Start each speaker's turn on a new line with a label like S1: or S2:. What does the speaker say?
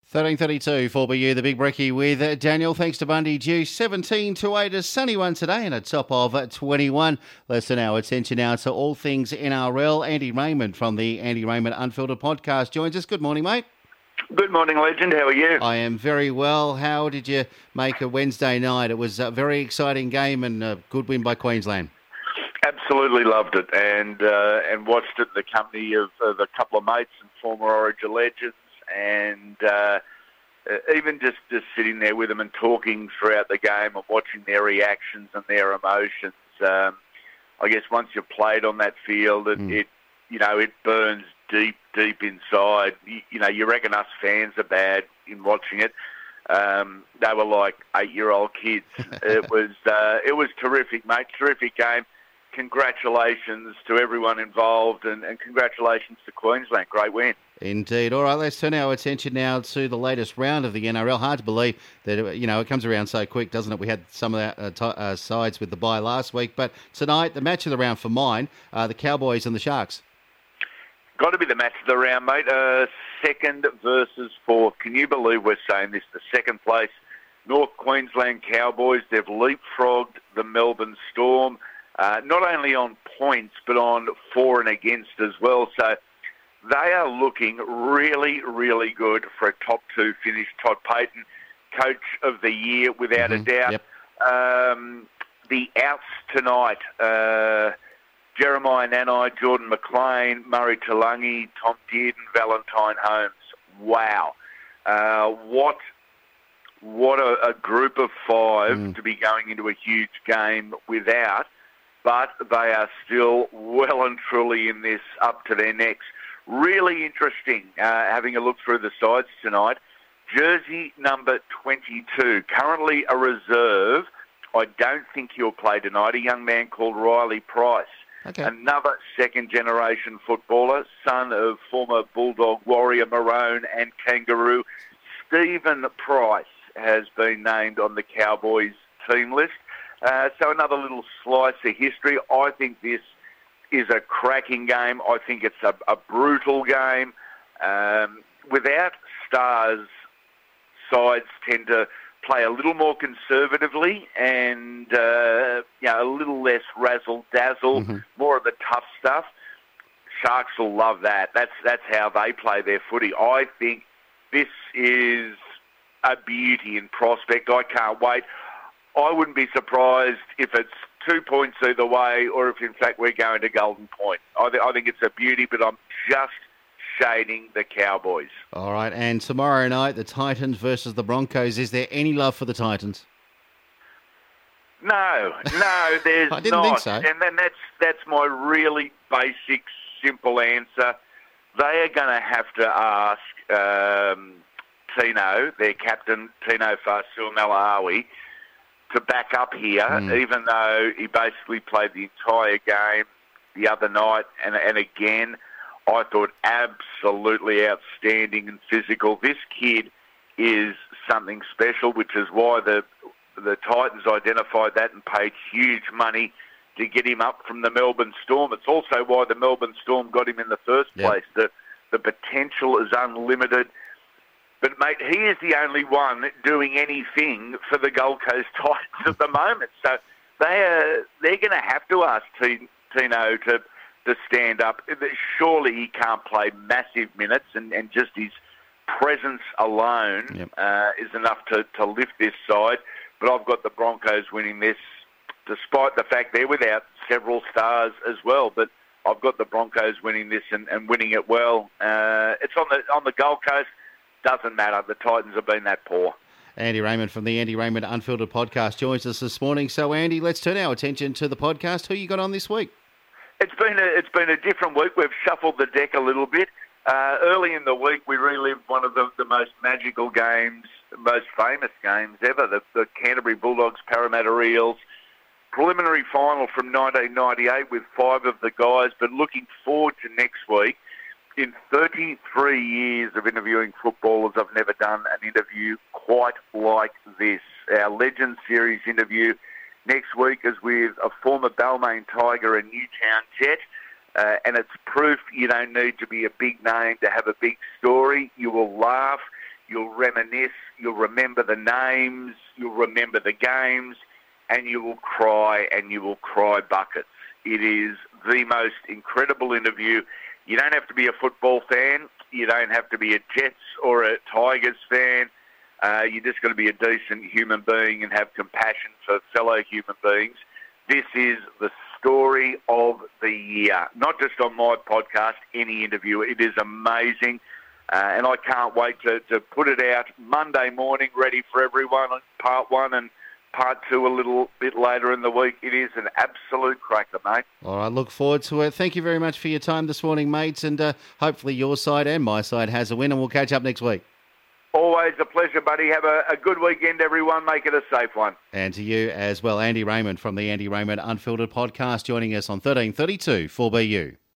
S1: 13:32 for BU, the Big Brekkie with Daniel. Thanks to Bundy Juice. 17 to 8, a sunny one today and a top of 21. Let's turn our attention now to all things NRL. Andy Raymond from the Andy Raymond Unfiltered podcast joins us. Good morning, mate.
S2: Good morning, Legend. How are you?
S1: I am very well. How did you make a Wednesday night? It was a very exciting game and a good win by Queensland.
S2: Absolutely loved it and watched it in the company of a couple of mates and former Origin legends. And even just sitting there with them and talking throughout the game and watching their reactions and their emotions. I guess once you've played on that field, it burns deep inside. You reckon us fans are bad in watching it. They were like 8-year-old kids. It was terrific, mate. Terrific game. Congratulations to everyone involved and congratulations to Queensland. Great win.
S1: Indeed. All right, let's turn our attention now to the latest round of the NRL. Hard to believe that, it comes around so quick, doesn't it? We had some of that sides with the bye last week. But tonight, the match of the round for mine, the Cowboys and the Sharks.
S2: Got to be the match of the round, mate. Second versus fourth. Can you believe we're saying this? The second place, North Queensland Cowboys. They've leapfrogged the Melbourne Storm, not only on points, but on for and against as well. So they are looking really, really good for a top two finish. Todd Payten, Coach of the Year, without a doubt.
S1: Yep.
S2: The outs tonight, Jeremiah Nanai, Jordan McLean, Murray Talangi, Tom Dearden, Valentine Holmes. Wow. What a group of five to be going into a huge game without, but they are still well and truly in this up to their necks. Really interesting having a look through the sides tonight. Jersey number 22, currently a reserve. I don't think he'll play tonight. A young man called Riley Price.
S1: Okay.
S2: Another second-generation footballer, son of former Bulldog warrior Maroon and Kangaroo. Stephen Price has been named on the Cowboys team list. So another little slice of history. I think this is a cracking game. I think it's a brutal game. Without stars, sides tend to play a little more conservatively and a little less razzle-dazzle, more of the tough stuff. Sharks will love that. That's how they play their footy. I think this is a beauty in prospect. I can't wait. I wouldn't be surprised if it's 2 points either way or if, in fact, we're going to Golden Point. I think it's a beauty, but I'm just shading the Cowboys.
S1: All right, and tomorrow night, the Titans versus the Broncos. Is there any love for the Titans?
S2: No, there's
S1: I didn't think so.
S2: And then that's my really basic, simple answer. They are going to have to ask Tino, their captain, Tino Fa'asuamaleaui, to back up here, even though he basically played the entire game the other night. And again, I thought absolutely outstanding and physical. This kid is something special, which is why the Titans identified that and paid huge money to get him up from the Melbourne Storm. It's also why the Melbourne Storm got him in the first place. The potential is unlimited. But, mate, he is the only one doing anything for the Gold Coast Titans at the moment. So they're going to have to ask Tino to stand up. Surely he can't play massive minutes, and just his presence alone is enough to lift this side. But I've got the Broncos winning this, despite the fact they're without several stars as well. But I've got the Broncos winning this and winning it well. It's on the Gold Coast. Doesn't matter. The Titans have been that poor.
S1: Andy Raymond from the Andy Raymond Unfiltered podcast joins us this morning. So, Andy, let's turn our attention to the podcast. Who you got on this week?
S2: It's been a different week. We've shuffled the deck a little bit. Early in the week, we relived one of the most magical games, most famous games ever, the Canterbury Bulldogs, Parramatta Eels. Preliminary final from 1998 with 5 of the guys, but looking forward to next week. In 33 years of interviewing footballers, I've never done an interview quite like this. Our Legend Series interview next week is with a former Balmain Tiger and Newtown Jet. And it's proof you don't need to be a big name to have a big story. You will laugh, you'll you'll reminisce, you'll remember the names, you'll remember the games, and you will cry buckets. It is the most incredible interview. You don't have to be a football fan. You don't have to be a Jets or a Tigers fan. You're just going to be a decent human being and have compassion for fellow human beings. This is the story of the year, not just on my podcast, any interview. It is amazing, and I can't wait to put it out Monday morning, ready for everyone, part one and part two a little bit later in the week. It is an absolute cracker, mate.
S1: All right, look forward to it. Thank you very much for your time this morning, mates, and hopefully your side and my side has a win, and we'll catch up next week.
S2: Always a pleasure, buddy. Have a good weekend, everyone. Make it a safe one.
S1: And to you as well, Andy Raymond from the Andy Raymond Unfiltered podcast, joining us on 1332 4BU.